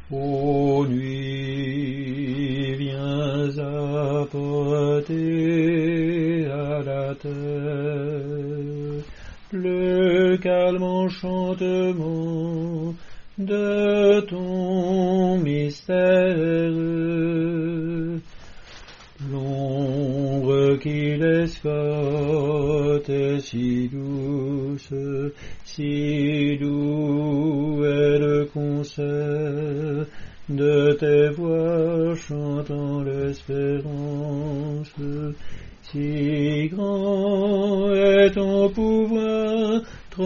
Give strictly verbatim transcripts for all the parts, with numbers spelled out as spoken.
Ô nuit, viens apporter à la terre le calme enchantement de ton mystère. L'ombre qui l'escorte est si douce, si doux est le concert de tes voix chantant l'espérance. Si grand est ton pouvoir,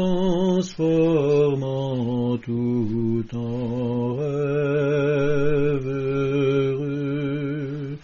transformant tout en rêve heureux.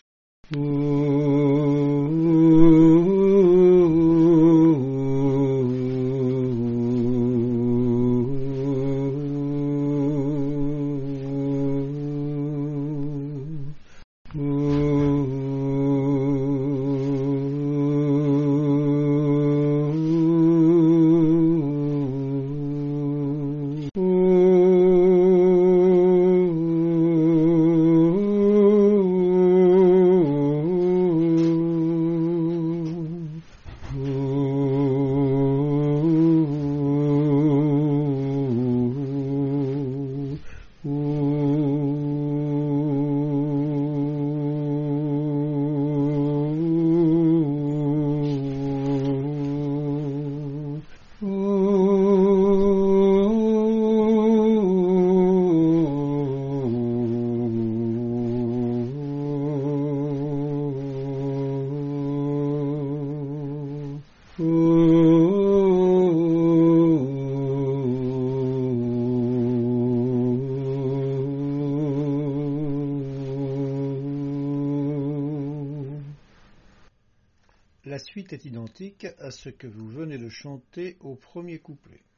La suite est identique à ce que vous venez de chanter au premier couplet.